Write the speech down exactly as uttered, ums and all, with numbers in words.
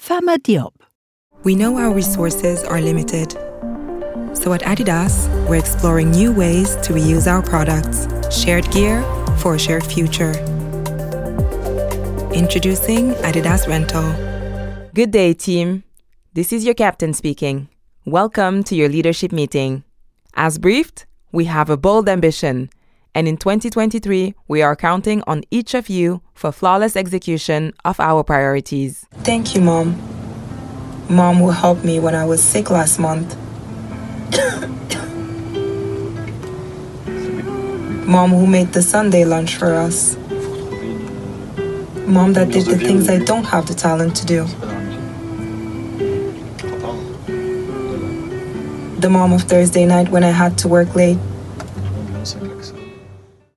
Fama Diop. We know our resources are limited. So at Adidas, we're exploring new ways to reuse our products. Shared gear for a shared future. Introducing Adidas Rental. Good day, team. This is your captain speaking. Welcome to your leadership meeting. As briefed, we have a bold ambition, and in twenty twenty-three, we are counting on each of you for flawless execution of our priorities. Thank you, Mom. Mom who helped me when I was sick last month. Mom who made the Sunday lunch for us. Mom that did the things I don't have the talent to do. The mom of Thursday night when I had to work late.